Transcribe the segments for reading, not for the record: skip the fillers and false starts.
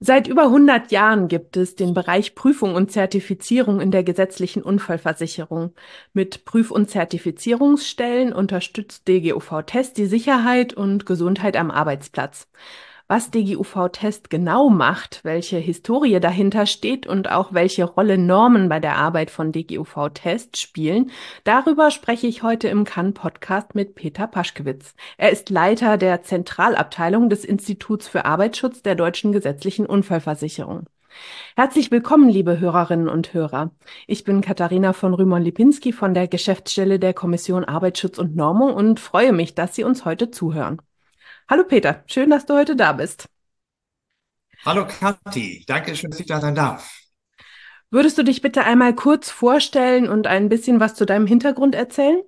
Seit über 100 Jahren gibt es den Bereich Prüfung und Zertifizierung in der gesetzlichen Unfallversicherung. Mit Prüf- und Zertifizierungsstellen unterstützt DGUV Test die Sicherheit und Gesundheit am Arbeitsplatz. Was DGUV Test genau macht, welche Historie dahinter steht und auch welche Rolle Normen bei der Arbeit von DGUV Test spielen, darüber spreche ich heute im Kann-Podcast mit Peter Paschkewitz. Er ist Leiter der Zentralabteilung des Instituts für Arbeitsschutz der Deutschen Gesetzlichen Unfallversicherung. Herzlich willkommen, liebe Hörerinnen und Hörer. Ich bin Katharina von Rühmann-Lipinski von der Geschäftsstelle der Kommission Arbeitsschutz und Normung und freue mich, dass Sie uns heute zuhören. Hallo Peter, schön, dass du heute da bist. Hallo Kathi, danke schön, dass ich da sein darf. Würdest du dich bitte einmal kurz vorstellen und ein bisschen was zu deinem Hintergrund erzählen?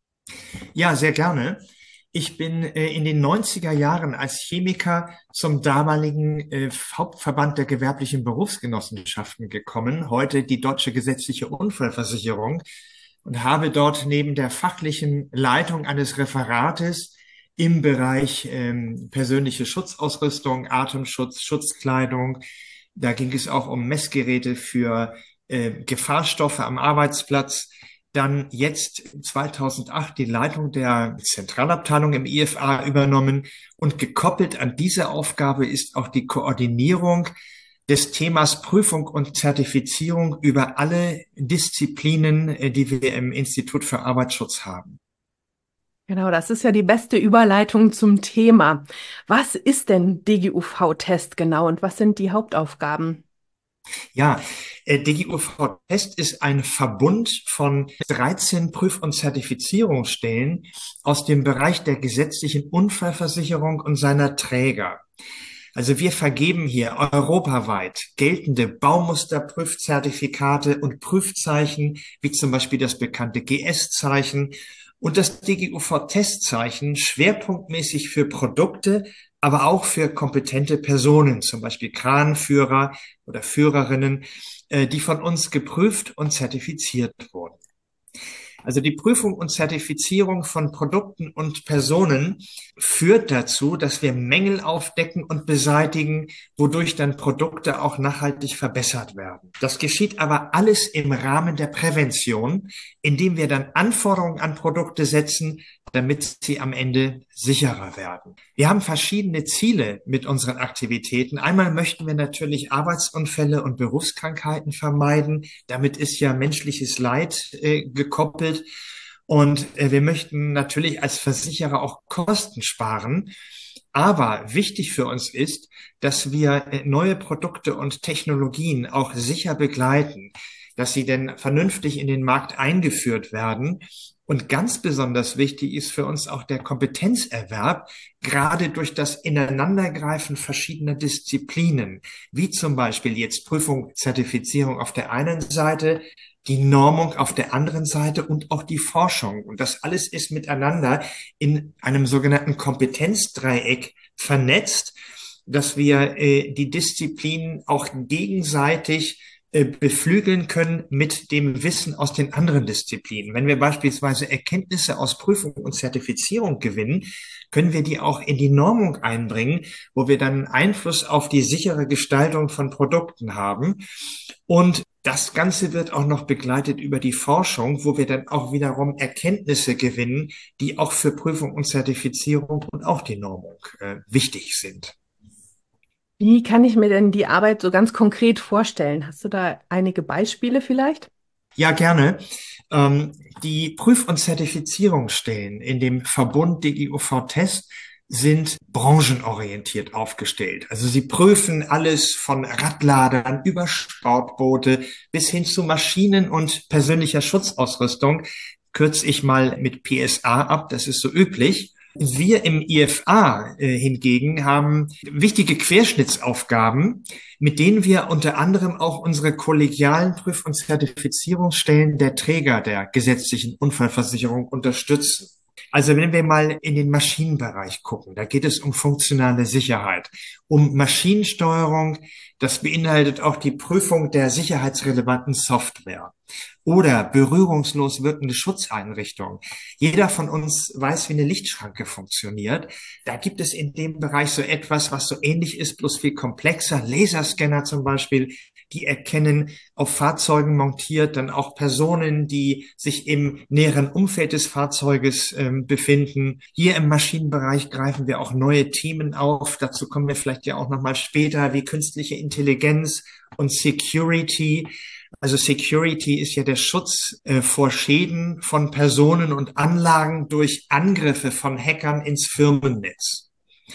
Ja, sehr gerne. Ich bin in den 90er Jahren als Chemiker zum damaligen Hauptverband der gewerblichen Berufsgenossenschaften gekommen, heute die Deutsche Gesetzliche Unfallversicherung, und habe dort neben der fachlichen Leitung eines Referates im Bereich persönliche Schutzausrüstung, Atemschutz, Schutzkleidung. Da ging es auch um Messgeräte für Gefahrstoffe am Arbeitsplatz. Dann jetzt 2008 die Leitung der Zentralabteilung im IFA übernommen, und gekoppelt an diese Aufgabe ist auch die Koordinierung des Themas Prüfung und Zertifizierung über alle Disziplinen, die wir im Institut für Arbeitsschutz haben. Genau, das ist ja die beste Überleitung zum Thema. Was ist denn DGUV-Test genau und was sind die Hauptaufgaben? Ja, DGUV-Test ist ein Verbund von 13 Prüf- und Zertifizierungsstellen aus dem Bereich der gesetzlichen Unfallversicherung und seiner Träger. Also wir vergeben hier europaweit geltende Baumusterprüfzertifikate und Prüfzeichen, wie zum Beispiel das bekannte GS-Zeichen und das DGUV-Testzeichen, schwerpunktmäßig für Produkte, aber auch für kompetente Personen, zum Beispiel Kranführer oder Führerinnen, die von uns geprüft und zertifiziert wurden. Also die Prüfung und Zertifizierung von Produkten und Personen führt dazu, dass wir Mängel aufdecken und beseitigen, wodurch dann Produkte auch nachhaltig verbessert werden. Das geschieht aber alles im Rahmen der Prävention, indem wir dann Anforderungen an Produkte setzen, damit sie am Ende sicherer werden. Wir haben verschiedene Ziele mit unseren Aktivitäten. Einmal möchten wir natürlich Arbeitsunfälle und Berufskrankheiten vermeiden. Damit ist ja menschliches Leid gekoppelt. Und wir möchten natürlich als Versicherer auch Kosten sparen. Aber wichtig für uns ist, dass wir neue Produkte und Technologien auch sicher begleiten, dass sie denn vernünftig in den Markt eingeführt werden. Und ganz besonders wichtig ist für uns auch der Kompetenzerwerb, gerade durch das Ineinandergreifen verschiedener Disziplinen, wie zum Beispiel jetzt Prüfung, Zertifizierung auf der einen Seite, die Normung auf der anderen Seite und auch die Forschung. Und das alles ist miteinander in einem sogenannten Kompetenzdreieck vernetzt, dass wir die Disziplinen auch gegenseitig beflügeln können mit dem Wissen aus den anderen Disziplinen. Wenn wir beispielsweise Erkenntnisse aus Prüfung und Zertifizierung gewinnen, können wir die auch in die Normung einbringen, wo wir dann Einfluss auf die sichere Gestaltung von Produkten haben. Und das Ganze wird auch noch begleitet über die Forschung, wo wir dann auch wiederum Erkenntnisse gewinnen, die auch für Prüfung und Zertifizierung und auch die Normung wichtig sind. Wie kann ich mir denn die Arbeit so ganz konkret vorstellen? Hast du da einige Beispiele vielleicht? Ja, gerne. Ähm, Die Prüf- und Zertifizierungsstellen in dem Verbund DGUV-Test sind branchenorientiert aufgestellt. Also sie prüfen alles von Radladern über Sportboote bis hin zu Maschinen und persönlicher Schutzausrüstung. Kürze ich mal mit PSA ab, das ist so üblich. Wir im IFA hingegen haben wichtige Querschnittsaufgaben, mit denen wir unter anderem auch unsere kollegialen Prüf- und Zertifizierungsstellen der Träger der gesetzlichen Unfallversicherung unterstützen. Also wenn wir mal in den Maschinenbereich gucken, da geht es um funktionale Sicherheit, um Maschinensteuerung. Das beinhaltet auch die Prüfung der sicherheitsrelevanten Software oder berührungslos wirkende Schutzeinrichtungen. Jeder von uns weiß, wie eine Lichtschranke funktioniert. Da gibt es in dem Bereich so etwas, was so ähnlich ist, bloß viel komplexer. Laserscanner zum Beispiel, die erkennen auf Fahrzeugen montiert dann auch Personen, die sich im näheren Umfeld des Fahrzeuges befinden. Hier im Maschinenbereich greifen wir auch neue Themen auf. Dazu kommen wir vielleicht ja auch noch mal später, wie künstliche Intelligenz und Security. Also Security ist ja der Schutz vor Schäden von Personen und Anlagen durch Angriffe von Hackern ins Firmennetz.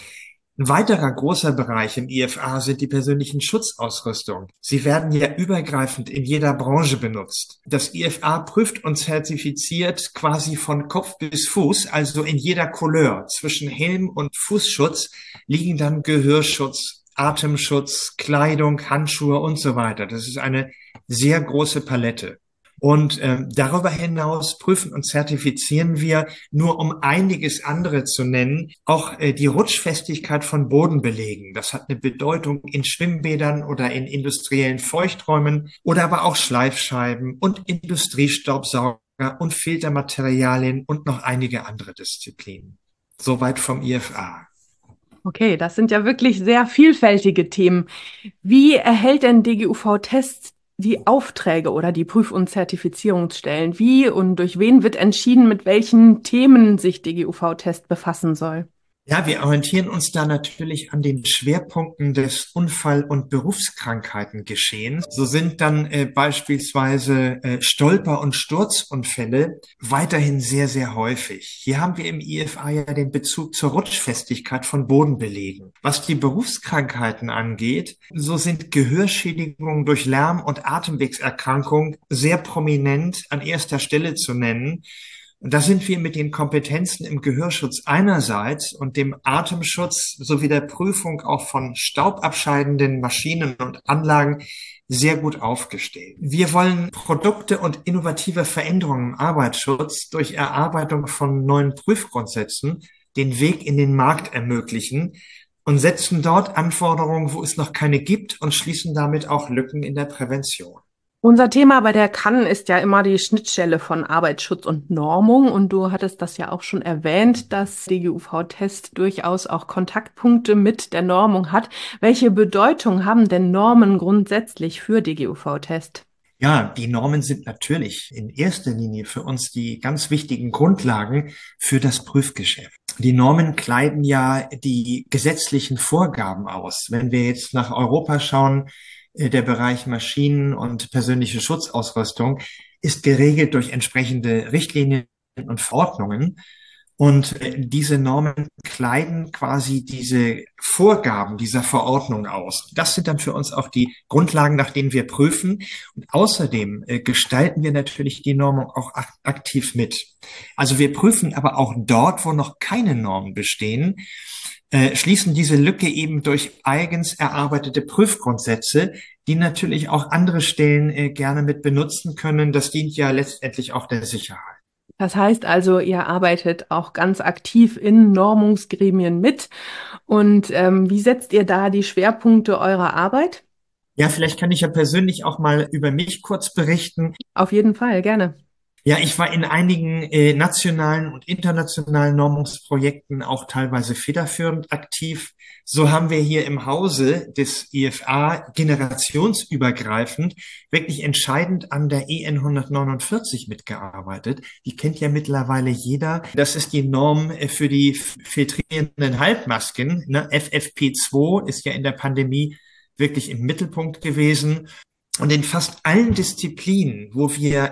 Ein weiterer großer Bereich im IFA sind die persönlichen Schutzausrüstung. Sie werden ja übergreifend in jeder Branche benutzt. Das IFA prüft und zertifiziert quasi von Kopf bis Fuß, also in jeder Couleur. Zwischen Helm und Fußschutz liegen dann Gehörschutz, Atemschutz, Kleidung, Handschuhe und so weiter. Das ist eine sehr große Palette. Und darüber hinaus prüfen und zertifizieren wir, nur um einiges andere zu nennen, auch die Rutschfestigkeit von Bodenbelegen. Das hat eine Bedeutung in Schwimmbädern oder in industriellen Feuchträumen oder aber auch Schleifscheiben und Industriestaubsauger und Filtermaterialien und noch einige andere Disziplinen. Soweit vom IFA. Okay, das sind ja wirklich sehr vielfältige Themen. Wie erhält denn DGUV-Test die Aufträge oder die Prüf- und Zertifizierungsstellen? Wie und durch wen wird entschieden, mit welchen Themen sich DGUV-Test befassen soll? Ja, wir orientieren uns da natürlich an den Schwerpunkten des Unfall- und Berufskrankheitengeschehens. So sind dann beispielsweise Stolper- und Sturzunfälle weiterhin sehr, sehr häufig. Hier haben wir im IFA ja den Bezug zur Rutschfestigkeit von Bodenbelegen. Was die Berufskrankheiten angeht, so sind Gehörschädigungen durch Lärm- und Atemwegserkrankung sehr prominent an erster Stelle zu nennen. Und da sind wir mit den Kompetenzen im Gehörschutz einerseits und dem Atemschutz sowie der Prüfung auch von staubabscheidenden Maschinen und Anlagen sehr gut aufgestellt. Wir wollen Produkte und innovative Veränderungen im Arbeitsschutz durch Erarbeitung von neuen Prüfgrundsätzen den Weg in den Markt ermöglichen und setzen dort Anforderungen, wo es noch keine gibt, und schließen damit auch Lücken in der Prävention. Unser Thema bei der CAN ist ja immer die Schnittstelle von Arbeitsschutz und Normung. Und du hattest das ja auch schon erwähnt, dass DGUV-Test durchaus auch Kontaktpunkte mit der Normung hat. Welche Bedeutung haben denn Normen grundsätzlich für DGUV-Test? Ja, die Normen sind natürlich in erster Linie für uns die ganz wichtigen Grundlagen für das Prüfgeschäft. Die Normen kleiden ja die gesetzlichen Vorgaben aus. Wenn wir jetzt nach Europa schauen, der Bereich Maschinen und persönliche Schutzausrüstung ist geregelt durch entsprechende Richtlinien und Verordnungen. Und diese Normen kleiden quasi diese Vorgaben dieser Verordnung aus. Das sind dann für uns auch die Grundlagen, nach denen wir prüfen. Und außerdem gestalten wir natürlich die Normung auch aktiv mit. Also wir prüfen aber auch dort, wo noch keine Normen bestehen, schließen diese Lücke eben durch eigens erarbeitete Prüfgrundsätze, die natürlich auch andere Stellen gerne mit benutzen können. Das dient ja letztendlich auch der Sicherheit. Das heißt also, ihr arbeitet auch ganz aktiv in Normungsgremien mit. Und wie setzt ihr da die Schwerpunkte eurer Arbeit? Ja, vielleicht kann ich ja persönlich auch mal über mich kurz berichten. Auf jeden Fall, gerne. Ja, ich war in einigen nationalen und internationalen Normungsprojekten auch teilweise federführend aktiv. So haben wir hier im Hause des IFA generationsübergreifend wirklich entscheidend an der EN 149 mitgearbeitet. Die kennt ja mittlerweile jeder. Das ist die Norm für die filtrierenden Halbmasken. Ne? FFP2 ist ja in der Pandemie wirklich im Mittelpunkt gewesen. Und in fast allen Disziplinen, wo wir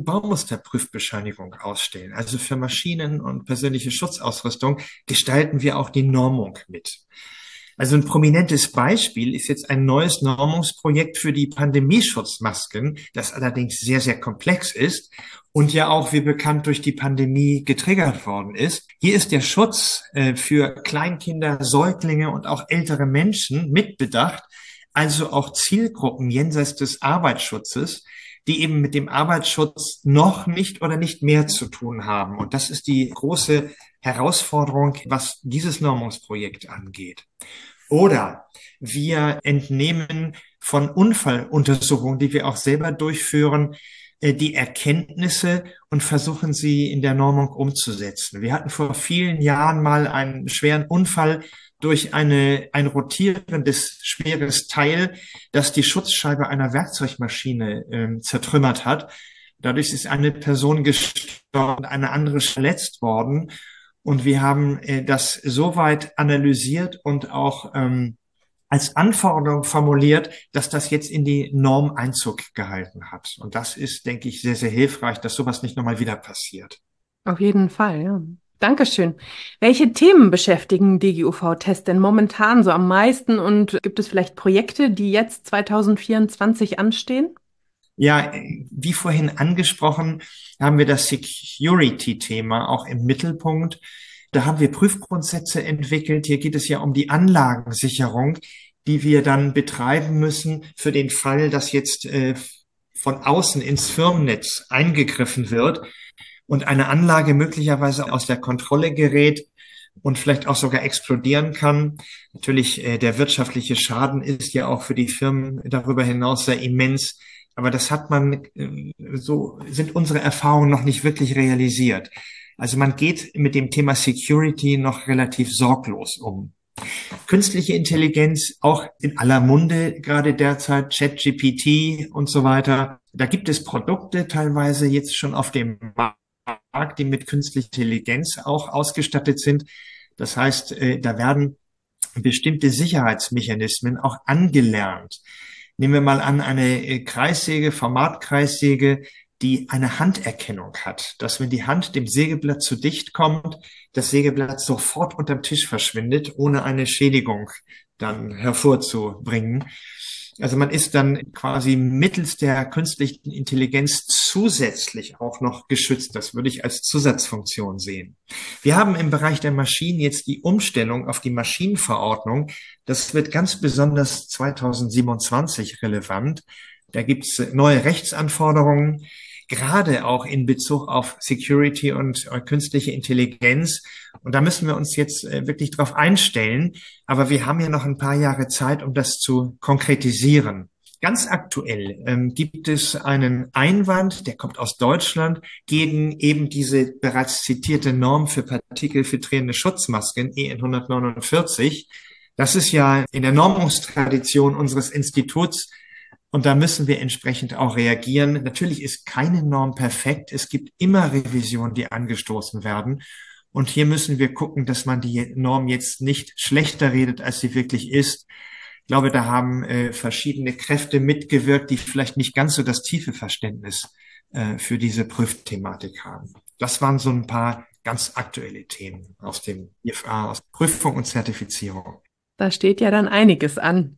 EU-Baumusterprüfbescheinigung ausstellen, also für Maschinen und persönliche Schutzausrüstung, gestalten wir auch die Normung mit. Also ein prominentes Beispiel ist jetzt ein neues Normungsprojekt für die Pandemieschutzmasken, das allerdings sehr, sehr komplex ist und ja auch, wie bekannt, durch die Pandemie getriggert worden ist. Hier ist der Schutz für Kleinkinder, Säuglinge und auch ältere Menschen mitbedacht, also auch Zielgruppen jenseits des Arbeitsschutzes, die eben mit dem Arbeitsschutz noch nicht oder nicht mehr zu tun haben. Und das ist die große Herausforderung, was dieses Normungsprojekt angeht. Oder wir entnehmen von Unfalluntersuchungen, die wir auch selber durchführen, die Erkenntnisse und versuchen sie in der Normung umzusetzen. Wir hatten vor vielen Jahren mal einen schweren Unfall durch ein rotierendes schweres Teil, das die Schutzscheibe einer Werkzeugmaschine zertrümmert hat. Dadurch ist eine Person gestorben, eine andere verletzt worden. Und wir haben das soweit analysiert und auch als Anforderung formuliert, dass das jetzt in die Norm Einzug gehalten hat. Und das ist, denke ich, sehr, sehr hilfreich, dass sowas nicht nochmal wieder passiert. Auf jeden Fall, ja. Dankeschön. Welche Themen beschäftigen DGUV-Tests denn momentan so am meisten und gibt es vielleicht Projekte, die jetzt 2024 anstehen? Ja, wie vorhin angesprochen, haben wir das Security-Thema auch im Mittelpunkt. Da haben wir Prüfgrundsätze entwickelt. Hier geht es ja um die Anlagensicherung, die wir dann betreiben müssen für den Fall, dass jetzt von außen ins Firmennetz eingegriffen wird und eine Anlage möglicherweise aus der Kontrolle gerät und vielleicht auch sogar explodieren kann. Natürlich, der wirtschaftliche Schaden ist ja auch für die Firmen darüber hinaus sehr immens. Aber das hat man, so sind unsere Erfahrungen noch nicht wirklich realisiert. Also man geht mit dem Thema Security noch relativ sorglos um. Künstliche Intelligenz, auch in aller Munde gerade derzeit, ChatGPT und so weiter. Da gibt es Produkte teilweise jetzt schon auf dem Markt, die mit künstlicher Intelligenz auch ausgestattet sind. Das heißt, da werden bestimmte Sicherheitsmechanismen auch angelernt. Nehmen wir mal an, eine Kreissäge, Formatkreissäge, die eine Handerkennung hat, dass wenn die Hand dem Sägeblatt zu dicht kommt, das Sägeblatt sofort unterm Tisch verschwindet, ohne eine Schädigung dann hervorzubringen. Also man ist dann quasi mittels der künstlichen Intelligenz zusätzlich auch noch geschützt. Das würde ich als Zusatzfunktion sehen. Wir haben im Bereich der Maschinen jetzt die Umstellung auf die Maschinenverordnung. Das wird ganz besonders 2027 relevant. Da gibt es neue Rechtsanforderungen, gerade auch in Bezug auf Security und künstliche Intelligenz. Und da müssen wir uns jetzt wirklich drauf einstellen. Aber wir haben ja noch ein paar Jahre Zeit, um das zu konkretisieren. Ganz aktuell gibt es einen Einwand, der kommt aus Deutschland, gegen eben diese bereits zitierte Norm für partikelfiltrierende Schutzmasken, EN 149. Das ist ja in der Normungstradition unseres Instituts. Und da müssen wir entsprechend auch reagieren. Natürlich ist keine Norm perfekt. Es gibt immer Revisionen, die angestoßen werden. Und hier müssen wir gucken, dass man die Norm jetzt nicht schlechter redet, als sie wirklich ist. Ich glaube, da haben verschiedene Kräfte mitgewirkt, die vielleicht nicht ganz so das tiefe Verständnis für diese Prüfthematik haben. Das waren so ein paar ganz aktuelle Themen aus dem IFA, aus Prüfung und Zertifizierung. Da steht ja dann einiges an.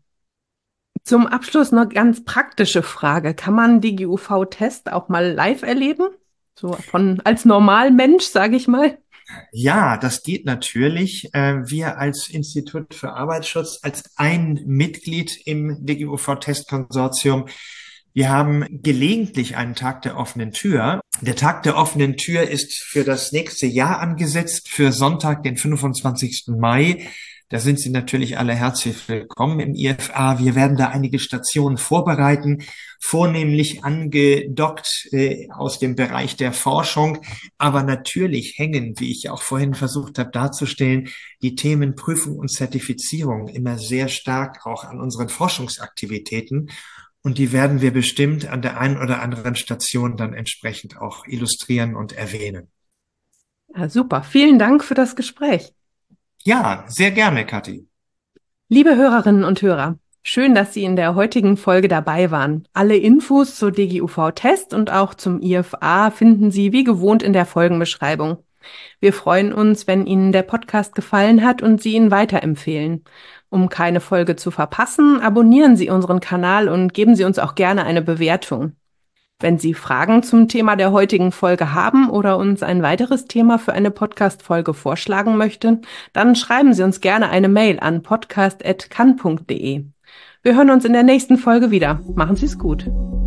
Zum Abschluss noch ganz praktische Frage. Kann man DGUV-Test auch mal live erleben? So als Normalmensch, sage ich mal. Ja, das geht natürlich. Wir als Institut für Arbeitsschutz, als ein Mitglied im DGUV-Test-Konsortium, wir haben gelegentlich einen Tag der offenen Tür. Der Tag der offenen Tür ist für das nächste Jahr angesetzt, für Sonntag, den 25. Mai. Da sind Sie natürlich alle herzlich willkommen im IFA. Wir werden da einige Stationen vorbereiten, vornehmlich angedockt aus dem Bereich der Forschung. Aber natürlich hängen, wie ich auch vorhin versucht habe darzustellen, die Themen Prüfung und Zertifizierung immer sehr stark auch an unseren Forschungsaktivitäten. Und die werden wir bestimmt an der einen oder anderen Station dann entsprechend auch illustrieren und erwähnen. Ja, super. Vielen Dank für das Gespräch. Ja, sehr gerne, Kathi. Liebe Hörerinnen und Hörer, schön, dass Sie in der heutigen Folge dabei waren. Alle Infos zur DGUV-Test und auch zum IFA finden Sie wie gewohnt in der Folgenbeschreibung. Wir freuen uns, wenn Ihnen der Podcast gefallen hat und Sie ihn weiterempfehlen. Um keine Folge zu verpassen, abonnieren Sie unseren Kanal und geben Sie uns auch gerne eine Bewertung. Wenn Sie Fragen zum Thema der heutigen Folge haben oder uns ein weiteres Thema für eine Podcast-Folge vorschlagen möchten, dann schreiben Sie uns gerne eine Mail an podcast@kann.de. Wir hören uns in der nächsten Folge wieder. Machen Sie es gut.